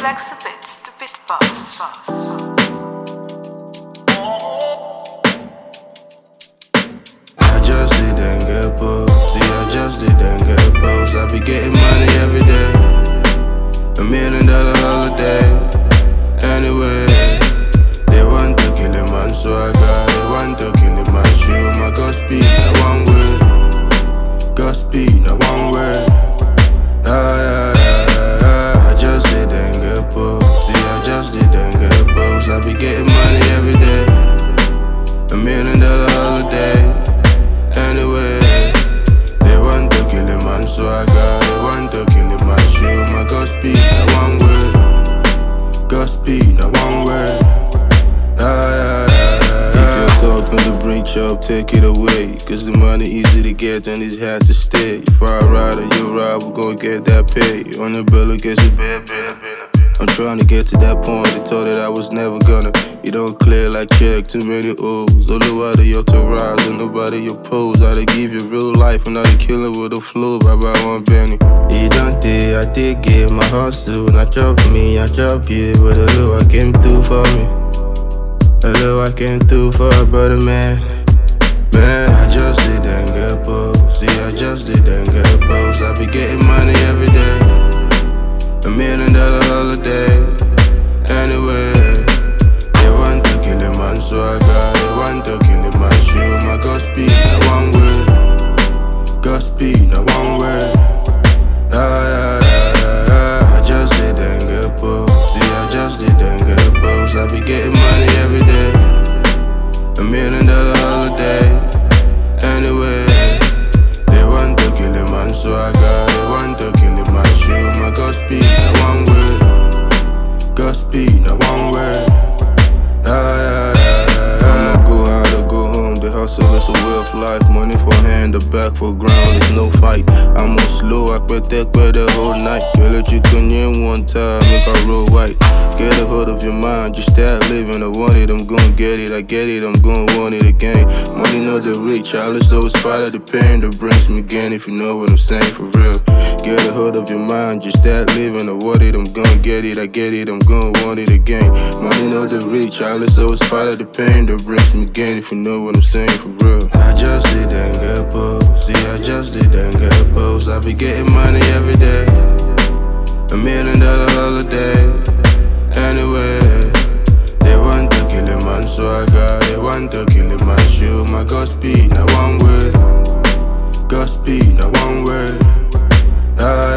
Flex a bit, the bit boss. I just didn't get posed. See, I just didn't get posed. I be getting money every day. $1 million holiday. Anyway, they want to kill him on swagger. They want to kill him on shoe. My Godspeed, now one way. Godspeed, now one way. I just didn't get posed. See, I just didn't get posed. I be getting money every day. $1 million holiday. Anyway, they want to kill him on swagger. They want to kill him on shoe. My Godspeed, now one way. Godspeed, now one way. If you're talking to bring chop, take it away. Cause the money easy to get and it's hard to stay. If I ride or you ride, we gon' get that pay. On the bill against the bed. I'm trying to get to that point. They thought that I was never gonna. You don't clear like check, too many O's. All nobody your terrorize and nobody your pose. I they give you real life and I they kill it with a flow. Bye bye one penny. You don't think I did give my hustle. Not chop me, I chop you. With a little I came through for me. A little I came through for a brother man. Man, I just didn't get posed. See, I just didn't get posed. I be getting money every day. $1 million holiday. Anyway, they want to kill him on swagger. They want to kill him on shoe. My Godspeed, now one way. Godspeed, now one way. I just didn't get posed. See, I just didn't get posed. I be getting money every day. $1 million holiday. Anyway, they want to kill him on swagger. They want to kill him on shoe. My Godspeed, now one way. Godspeed, now one way. I'ma go out or go home. The hustle is a way of life. Money for hand, the back for ground. It's no fight. I'm on slow. I protect by the whole night. Girl, if you couldn't in one time, make I roll white. Get a hold of your mind, just start living. I want it, I'm gon' get it. I get it, I'm gon' want it again. Money not the rich, all is always part of the pain that brings me again. If you know what I'm saying, for real. Get a hold of your mind, just start living. I want it, I'm gon' get it. I get it, I'm gon' want it again. Money not the rich, all is always part of the pain that brings me again. If you know what I'm saying, for real. I just didn't get posed. See, I just didn't get posed. I be getting money every day. $1 million holiday. Anyway, they want to kill him on swagger. They want to kill him on shoe. My Godspeed, now one way. Godspeed, now one way.